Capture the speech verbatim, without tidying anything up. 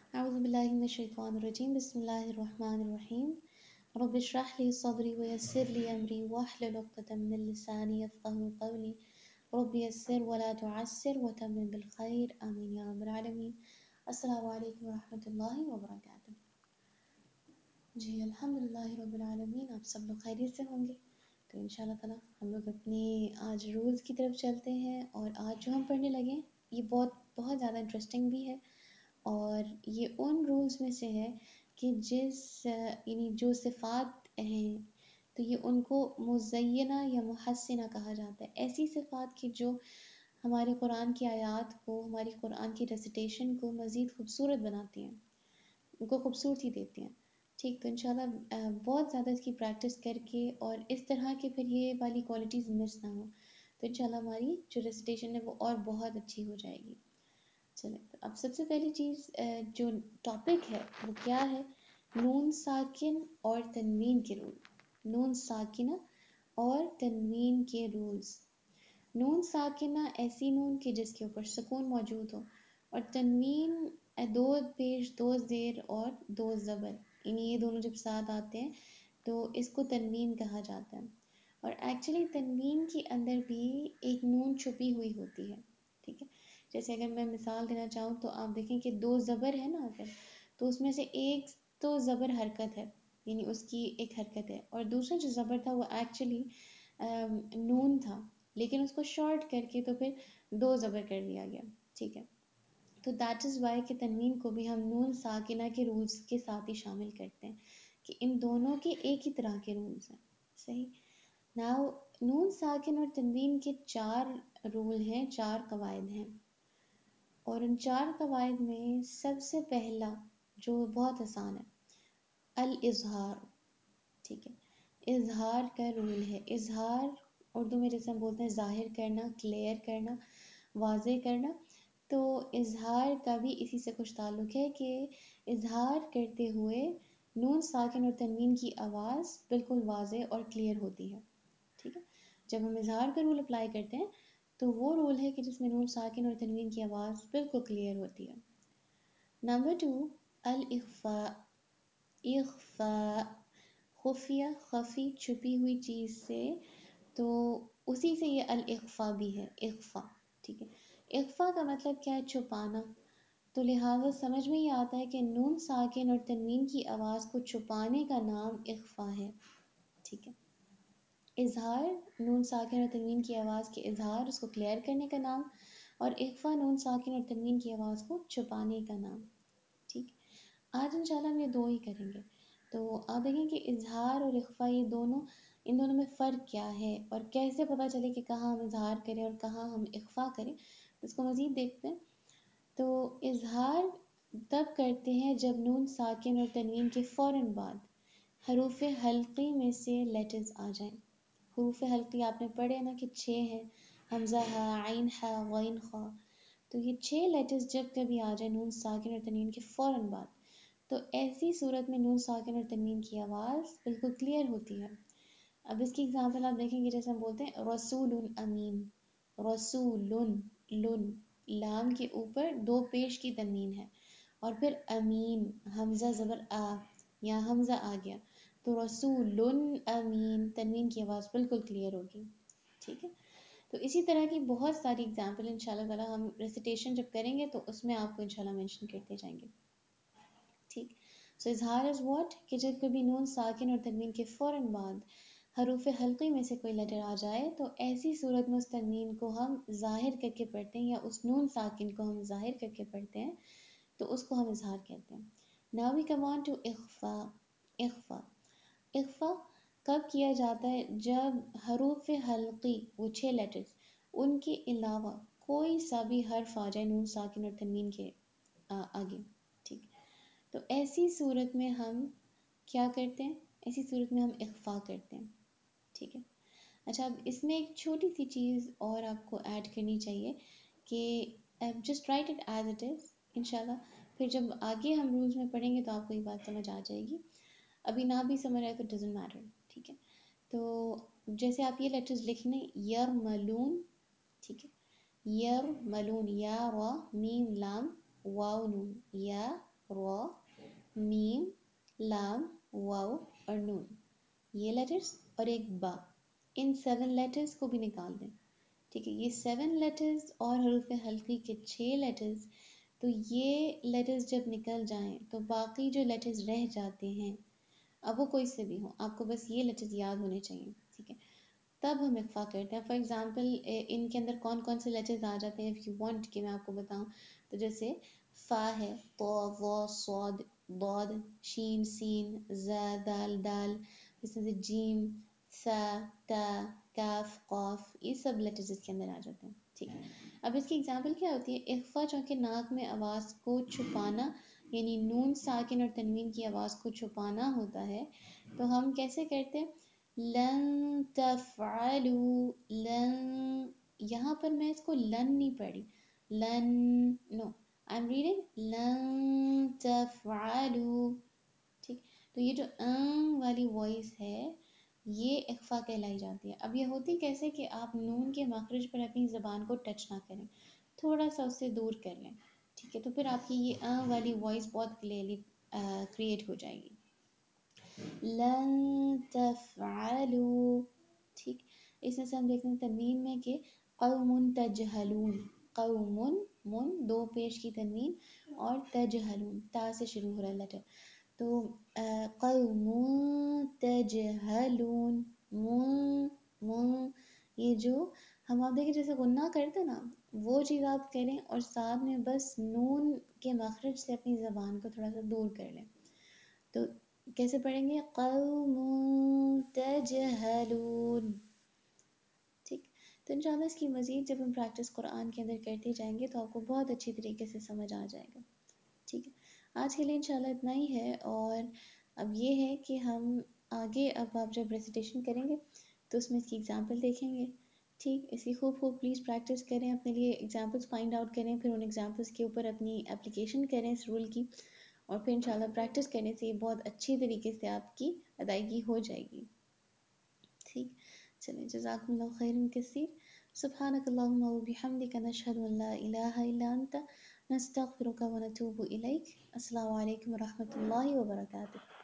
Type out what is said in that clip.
أعوذ بالله من الشيطان الرجيم بسم الله الرحمن الرحيم رب اشرح لي صدري ويسر لي أمري واحلل عقدة من لساني يفقهوا قولي رب يسر ولا تعسر وتمم بالخير آمين يا رب العالمين. السلام عليكم ورحمة الله وبركاته. जी अल्हम्दुलिल्लाह रब्बिल आलमीन, आप सब लोग खैरियत से होंगे। तो इंशाल्लाह ताला हम लोग अपने आज रूल्स की तरफ चलते हैं। और आज जो हम पढ़ने लगे हैं ये बहुत बहुत ज़्यादा इंटरेस्टिंग भी है। और ये उन रूल्स में से है कि जिस यानी जो सिफ़ात हैं तो ये उनको मुज़य्यना या मुहस्सिना कहा जाता है। ऐसी सिफ़ात कि जो हमारे कुरान की आयात को, हमारी कुरान की रेसिटेशन को मज़ीद खूबसूरत बनाती हैं, उनको खूबसूरती देती हैं। ठीक, तो इंशाल्लाह अ, बहुत ज़्यादा इसकी प्रैक्टिस करके और इस तरह के फिर ये वाली क्वालिटीज़ मिस ना हो, तो इंशाल्लाह हमारी जो रेसिटेशन है वो और बहुत अच्छी हो जाएगी। चलें, तो अब सबसे पहली चीज़ अ, जो टॉपिक है वो क्या है? नून साकिन और तनवीन के रूल। नून साकिना और तनवीन के रूल्स। नून साकिना ऐसी नून कि जिसके ऊपर सुकून मौजूद हो, और तनवीन अ, दो पेश, दो ज़ेर और दो ज़बर, यानी ये दोनों जब साथ आते हैं तो इसको तनवीन कहा जाता है। और एक्चुअली तनवीन के अंदर भी एक नून छुपी हुई होती है। ठीक है, जैसे अगर मैं मिसाल देना चाहूँ तो आप देखें कि दो ज़बर है ना, अगर तो उसमें से एक तो ज़बर हरकत है, यानी उसकी एक हरकत है, और दूसरा जो ज़बर था वो एक्चुअली नून था, लेकिन उसको शॉर्ट करके तो फिर दो ज़बर कर दिया गया। ठीक है, तो दैट इज़ वाई कि तनवीन को भी हम नून साकिना के रूल्स के साथ ही शामिल करते हैं कि इन दोनों के एक ही तरह के रूल्स हैं। सही। नाउ नून साकिन और तनवीन के चार रूल हैं, चार कवायद हैं। और उन चार कवायद में सबसे पहला जो बहुत आसान है, अल इज़हार। ठीक है, इज़हार का रूल है। इज़हार उर्दू में जैसे हम बोलते हैं ज़ाहिर करना, क्लियर करना, वाज़े करना, तो इज़हार का भी इसी से कुछ ताल्लुक़ है कि इज़हार करते हुए नून साकिन और तनवीन की आवाज़ बिल्कुल वाज़े और क्लियर होती है। ठीक है, जब हम इज़हार का रूल अप्लाई करते हैं तो वो रूल है कि जिसमें नून साकिन और तनवीन की आवाज़ बिल्कुल क्लियर होती है। नंबर टू, अल इख्फा। इख्फा खुफिया, खफी, छुपी हुई चीज़ से, तो उसी से ये अल इख्फा भी है, इख्फा। ठीक है, इख्फा का मतलब क्या है? छुपाना। तो लिहाजा समझ में ये आता है कि नून साकिन और तनवीन की आवाज़ को छुपाने का नाम इख्फा है। ठीक है, इज़हार नून साकिन और तनवीन की आवाज़ के इज़हार, उसको क्लियर करने का नाम, और इख्फा नून साकिन और तनवीन की आवाज़ को छुपाने का नाम। ठीक, आज इंशाल्लाह हम ये दो ही करेंगे। तो आप देखें कि इज़हार और इख्फा, ये दोनों, इन दोनों में फ़र्क क्या है और कैसे पता चले कि कहाँ हम इज़हार करें और कहाँ हम इख्फा करें, इसको मज़ीद देखते हैं। तो इज़हार तब करते हैं जब नून साकिन और तनवीन के फ़ौरन बाद हरूफ हल्की में से लेटर्स आ जाएं। हरूफ हल्की आपने पढ़े ना कि छः हैं, हमज़ा हा, आइन हा, गैन खा। तो ये छः लेटर्स जब कभी आ जाए नून साकिन और तनवीन के फ़ौरन बाद, तो ऐसी सूरत में नून साकिन और तनवीन की आवाज़ बिल्कुल क्लियर होती है। अब इसकी एग्जांपल आप देखेंगे, जैसे हम बोलते हैं रसूलुन अमीन। रसूलुन, लुन, लाम के ऊपर दो पेश की तनवीन है, और फिर अमीन, हमज़ा ज़बर आ, या हमज़ा आ गया, तो रसूलुन अमीन, तनवीन की आवाज़ बिल्कुल क्लियर होगी। ठीक है, तो इसी तरह की बहुत सारी एग्जांपल इंशाल्लाह ताला हम रेसिटेशन जब करेंगे तो उसमें आपको इंशाल्लाह मेंशन करते जाएंगे। ठीक, सो इज़हार इज़ व्हाट, कि जब कभी नून साकिन और तनवीन के फ़ौरन बाद हरूफ हल्की में से कोई लेटर आ जाए, तो ऐसी सूरत में उस तनवीन को हम ज़ाहिर करके पढ़ते हैं, या उस नून साकिन को हम ज़ाहिर करके पढ़ते हैं, तो उसको हम इज़हार कहते हैं। Now we come on to इख्फा। इख्फा, इख्फा कब किया जाता है? जब हरूफ हल्की, वो छः लेटर्स, उनके अलावा कोई सा भी हर्फ आ जाए नून साकिन और तनवीन के आ, आगे। ठीक, तो ऐसी सूरत में हम क्या करते हैं? ऐसी सूरत में हम इख्फा करते हैं। ठीक है, अच्छा, अब इसमें एक छोटी सी चीज़ और आपको ऐड करनी चाहिए कि just write it as it is. इंशाल्लाह फिर जब आगे हम रूल्स में पढ़ेंगे तो आपको ये बात समझ आ जाएगी। अभी ना भी समझ आए तो डजेंट मैटर। ठीक है, तो जैसे आप ये लेटर्स लिख लें, यर मलून। ठीक है, यर मलून, या वा मीम लाम वाव नून, या را، میم، لام، واو اور نون، یہ لیٹرز اور ایک با، ان سیون لیٹرز کو بھی نکال دیں. ٹھیک ہے، یہ سیون لیٹرز اور حروف حلقی کے چھ لیٹرز. تو یہ لیٹرز جب نکل جائیں تو باقی جو لیٹرز رہ جاتے ہیں، اب وہ کوئی سے بھی ہوں، آپ کو بس یہ لیٹرز یاد ہونے چاہیے. ٹھیک ہے، تب ہم اخفا کرتے ہیں. فار ایگزامپل ان کے اندر کون کون سے لیٹرز آ جاتے ہیں، اف یو وانٹ کہ میں آپ کو بتاؤں تو جیسے فا ہے، طا، ظا، صاد، ضاد، شین، سین، زا، دال، دال، اس طرح سے جیم، سا، تا، کاف، قاف، یہ سب لیٹرز اس کے اندر آ جاتے ہیں. ٹھیک ہے، اب اس کی اگزامپل کیا ہوتی ہے؟ اخفا چونکہ ناک میں آواز کو چھپانا، یعنی نون ساکن اور تنوین کی آواز کو چھپانا ہوتا ہے، تو ہم کیسے کرتے ہیں؟ لن تفعلوا، لن، یہاں پر میں اس کو لن نہیں پڑھی، لن، نو، آئی ایم ریڈنگ لن تفعلوا. ٹھیک، تو یہ جو ان والی وائس ہے یہ اخفا کہلائی جاتی ہے. اب یہ ہوتی کیسے کہ آپ نون کے مخرج پر اپنی زبان کو ٹچ نہ کریں، تھوڑا سا اس سے دور کر لیں. ٹھیک ہے، تو پھر آپ کی یہ ان والی وائس بہت کلیئرلی کریٹ ہو جائے گی. لن تفعلوا. ٹھیک، اس میں سے ہم دیکھتے ہیں تنوین میں کہ قوم تجہلون، قوم، من دو پیش کی تنوین، اور تجہلون تا سے شروع ہو رہا ہے لیٹر. تو قوم تجہلون، من، من، یہ جو ہم آپ دیکھیں جیسے غنہ کرتے نا وہ چیز آپ کریں، اور ساتھ میں بس نون کے مخرج سے اپنی زبان کو تھوڑا سا دور کر لیں. تو کیسے پڑھیں گے؟ قوم تجہلون. ٹھیک، تو انشاءاللہ اس کی مزید جب ہم پریکٹس قرآن کے اندر کرتے جائیں گے تو آپ کو بہت اچھی طریقے سے سمجھ آ جائے گا. ٹھیک ہے، آج کے لیے انشاءاللہ اتنا ہی ہے. اور اب یہ ہے کہ ہم آگے اب آپ جب ریسیٹیشن کریں گے تو اس میں اس کی اگزامپل دیکھیں گے. ٹھیک، اس کی خوب خوب پلیز پریکٹس کریں، اپنے لیے اگزامپلس فائنڈ آؤٹ کریں، پھر ان اگزامپلس کے اوپر اپنی اپلیکیشن کریں اس رول کی، اور پھر انشاءاللہ پریکٹس کرنے سے یہ بہت اچھی طریقے سے آپ کی ادائیگی ہو جائے گی. ٹھیک، چلیں، جزاکم اللہ خیرا کثیر. سبحانک اللہم و بحمدک، نشہد ان لا الہ الا انت، نستغفرک و نتوب الیک. السلام علیکم و رحمۃ اللہ وبرکاتہ.